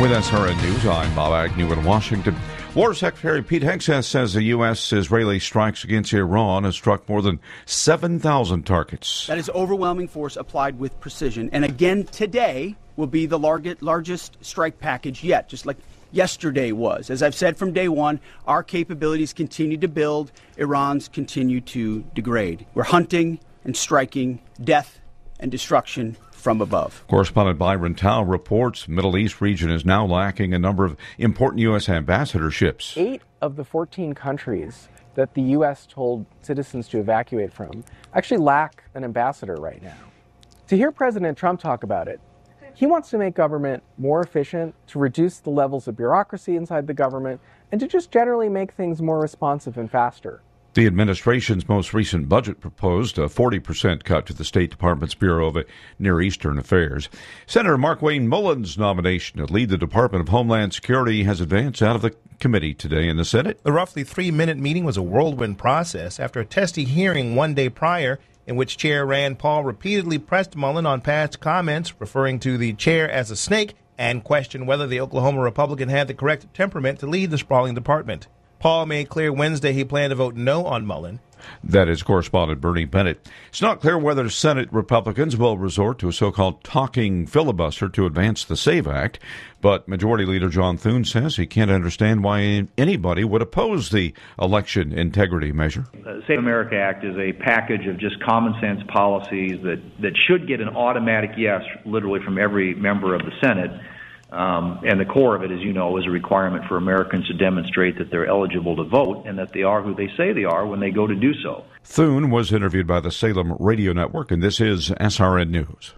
With SRN News, I'm Bob Agnew in Washington. War Secretary Pete Hegseth says the U.S.-Israeli strikes against Iran has struck more than 7,000 targets. That is overwhelming force applied with precision. And again, today will be the largest strike package yet, just like yesterday was. As I've said from day one, our capabilities continue to build. Iran's continue to degrade. We're hunting and striking death and destruction from above. Correspondent Byron Tao reports Middle East region is now lacking a number of important U.S. ambassadorships. 8 of the 14 countries that the U.S. told citizens to evacuate from actually lack an ambassador right now. To hear President Trump talk about it, he wants to make government more efficient, to reduce the levels of bureaucracy inside the government, and to just generally make things more responsive and faster. The administration's most recent budget proposed a 40% cut to the State Department's Bureau of Near Eastern Affairs. Senator Markwayne Mullins' nomination to lead the Department of Homeland Security has advanced out of the committee today in the Senate. The roughly 3-minute meeting was a whirlwind process after a testy hearing one day prior in which Chair Rand Paul repeatedly pressed Mullin on past comments, referring to the chair as a snake, and questioned whether the Oklahoma Republican had the correct temperament to lead the sprawling department. Paul made clear Wednesday he planned to vote no on Mullin. That is correspondent Bernie Bennett. It's not clear whether Senate Republicans will resort to a so-called talking filibuster to advance the SAVE Act, but Majority Leader John Thune says he can't understand why anybody would oppose the election integrity measure. The Save America Act is a package of just common sense policies that should get an automatic yes, literally from every member of the Senate. And the core of it, as you know, is a requirement for Americans to demonstrate that they're eligible to vote and that they are who they say they are when they go to do so. Thune was interviewed by the Salem Radio Network, and this is SRN News.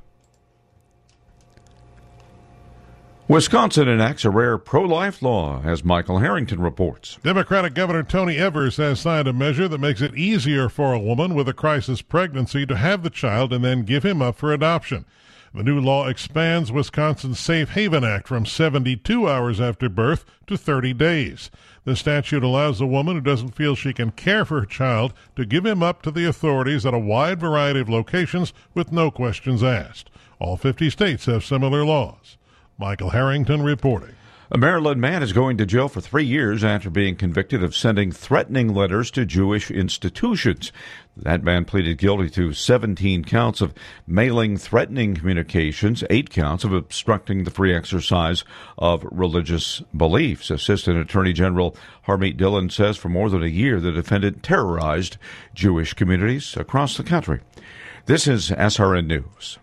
Wisconsin enacts a rare pro-life law, as Michael Harrington reports. Democratic Governor Tony Evers has signed a measure that makes it easier for a woman with a crisis pregnancy to have the child and then give him up for adoption. The new law expands Wisconsin's Safe Haven Act from 72 hours after birth to 30 days. The statute allows a woman who doesn't feel she can care for her child to give him up to the authorities at a wide variety of locations with no questions asked. All 50 states have similar laws. Michael Harrington reporting. A Maryland man is going to jail for 3 years after being convicted of sending threatening letters to Jewish institutions. That man pleaded guilty to 17 counts of mailing threatening communications, 8 counts of obstructing the free exercise of religious beliefs. Assistant Attorney General Harmeet Dillon says for more than a year the defendant terrorized Jewish communities across the country. This is SRN News.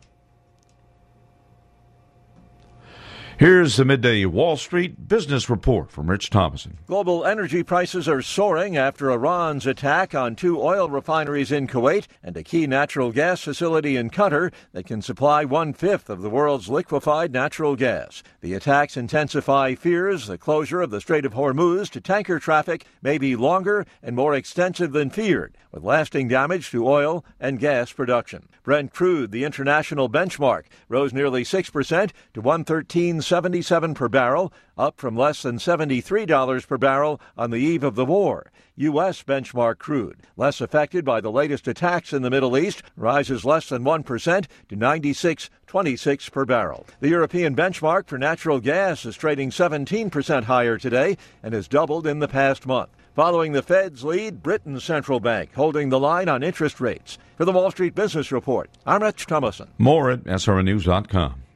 Here's the midday Wall Street business report from Rich Thomason. Global energy prices are soaring after Iran's attack on 2 oil refineries in Kuwait and a key natural gas facility in Qatar that can supply 1/5 of the world's liquefied natural gas. The attacks intensify fears the closure of the Strait of Hormuz to tanker traffic may be longer and more extensive than feared, with lasting damage to oil and gas production. Brent crude, the international benchmark, rose nearly 6% to $113.77 per barrel, up from less than $73 per barrel on the eve of the war. U.S. benchmark crude, less affected by the latest attacks in the Middle East, rises less than 1% to $96.26 per barrel. The European benchmark for natural gas is trading 17% higher today and has doubled in the past month. Following the Fed's lead, Britain's central bank holding the line on interest rates. For the Wall Street Business Report, I'm Rich Thomason. More at srnnews.com.